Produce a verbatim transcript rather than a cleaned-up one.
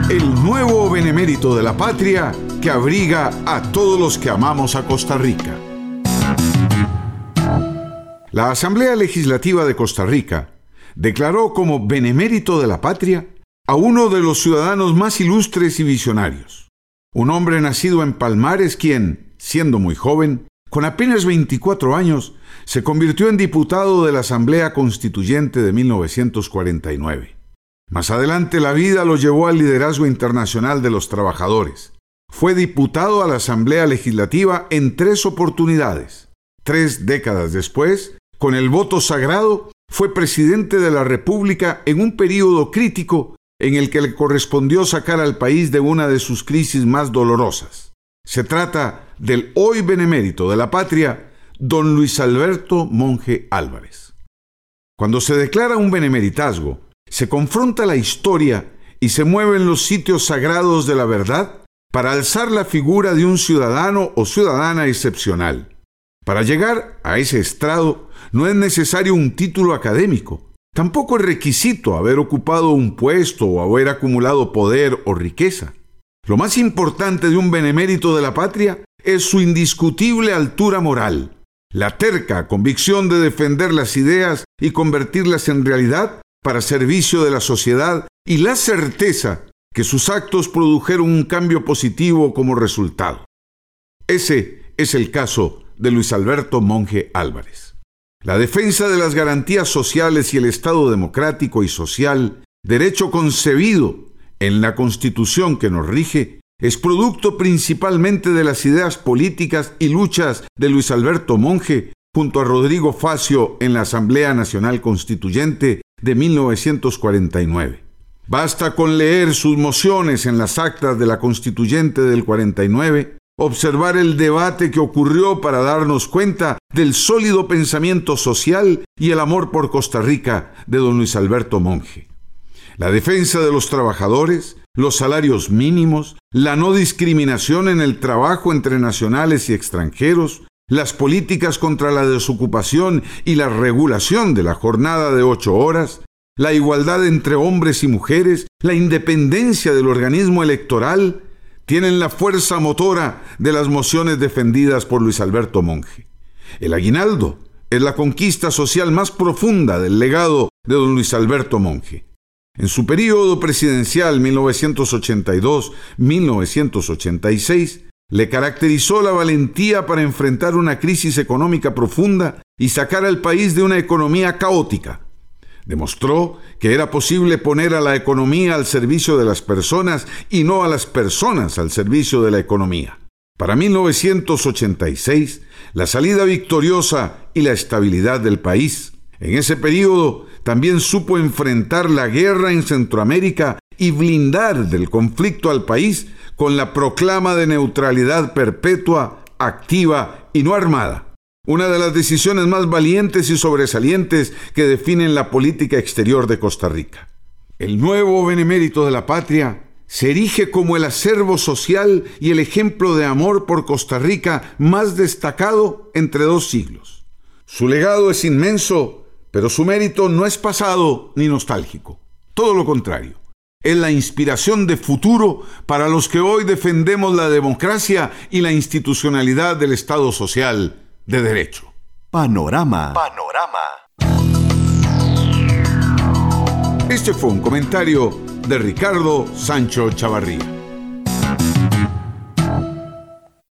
el nuevo benemérito de la patria que abriga a todos los que amamos a Costa Rica. La Asamblea Legislativa de Costa Rica declaró como benemérito de la patria a uno de los ciudadanos más ilustres y visionarios, un hombre nacido en Palmares quien, siendo muy joven, con apenas veinticuatro años, se convirtió en diputado de la Asamblea Constituyente de mil novecientos cuarenta y nueve. Más adelante la vida lo llevó al liderazgo internacional de los trabajadores. Fue diputado a la Asamblea Legislativa en tres oportunidades. Tres décadas después, con el voto sagrado, fue presidente de la República en un período crítico en el que le correspondió sacar al país de una de sus crisis más dolorosas. Se trata del hoy benemérito de la patria, don Luis Alberto Monge Álvarez. Cuando se declara un benemeritazgo, se confronta la historia y se mueven los sitios sagrados de la verdad para alzar la figura de un ciudadano o ciudadana excepcional. Para llegar a ese estrado no es necesario un título académico, tampoco es requisito haber ocupado un puesto o haber acumulado poder o riqueza. Lo más importante de un benemérito de la patria es su indiscutible altura moral, la terca convicción de defender las ideas y convertirlas en realidad para servicio de la sociedad y la certeza que sus actos produjeron un cambio positivo como resultado. Ese es el caso de Luis Alberto Monge Álvarez. La defensa de las garantías sociales y el Estado democrático y social, derecho concebido en la Constitución que nos rige, es producto principalmente de las ideas políticas y luchas de Luis Alberto Monge junto a Rodrigo Facio en la Asamblea Nacional Constituyente de mil novecientos cuarenta y nueve. Basta con leer sus mociones en las actas de la Constituyente del cuarenta y nueve, observar el debate que ocurrió para darnos cuenta del sólido pensamiento social y el amor por Costa Rica de don Luis Alberto Monge. La defensa de los trabajadores, los salarios mínimos, la no discriminación en el trabajo entre nacionales y extranjeros, las políticas contra la desocupación y la regulación de la jornada de ocho horas, la igualdad entre hombres y mujeres, la independencia del organismo electoral, tienen la fuerza motora de las mociones defendidas por Luis Alberto Monge. El aguinaldo es la conquista social más profunda del legado de don Luis Alberto Monge. En su período presidencial mil novecientos ochenta y dos a mil novecientos ochenta y seis, le caracterizó la valentía para enfrentar una crisis económica profunda y sacar al país de una economía caótica. Demostró que era posible poner a la economía al servicio de las personas y no a las personas al servicio de la economía. Para mil novecientos ochenta y seis, la salida victoriosa y la estabilidad del país. En ese período también supo enfrentar la guerra en Centroamérica y blindar del conflicto al país con la proclama de neutralidad perpetua, activa y no armada. Una de las decisiones más valientes y sobresalientes que definen la política exterior de Costa Rica. El nuevo benemérito de la patria se erige como el acervo social y el ejemplo de amor por Costa Rica más destacado entre dos siglos. Su legado es inmenso, pero su mérito no es pasado ni nostálgico. Todo lo contrario. Es la inspiración de futuro para los que hoy defendemos la democracia y la institucionalidad del Estado social de derecho. Panorama. Panorama. Este fue un comentario de Ricardo Sancho Chavarría.